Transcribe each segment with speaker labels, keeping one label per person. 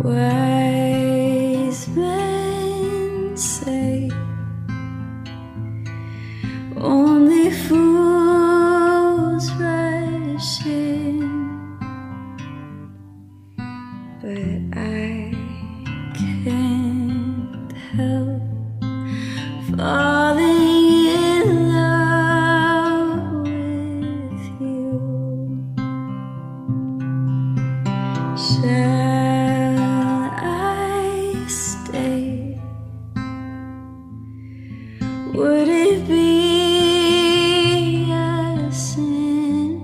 Speaker 1: Wise men say only fools rush in, but I can't help falling in love with you. Shall I stay? Would it be a sin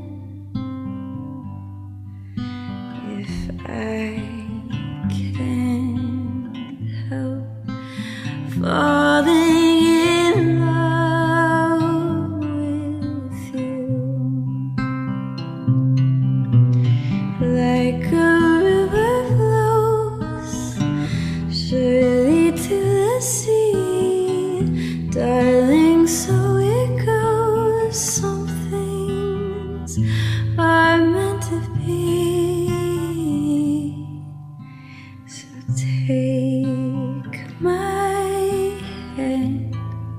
Speaker 1: if I can't help falling in love with you? Like a river flows surely to the sea, darling, so it goes. Some things are meant to be. So take my hand,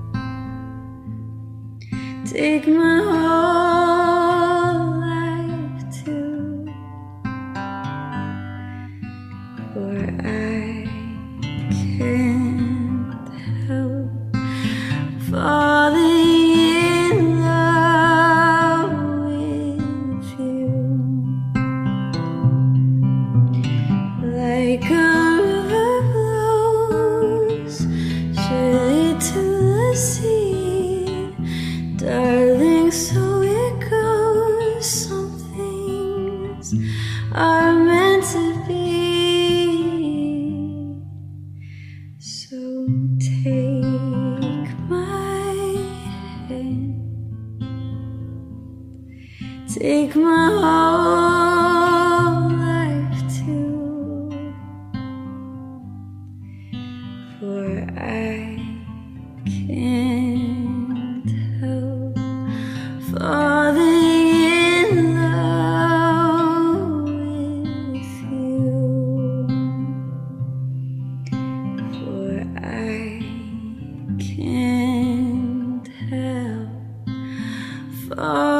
Speaker 1: take my whole life too, for I can't help falling in love with you. Like a river flows surely to the sea, darling, so it goes. Some things are meant to be. So take my hand, take my whole life too, for I can't help falling in love with you, for I can't help falling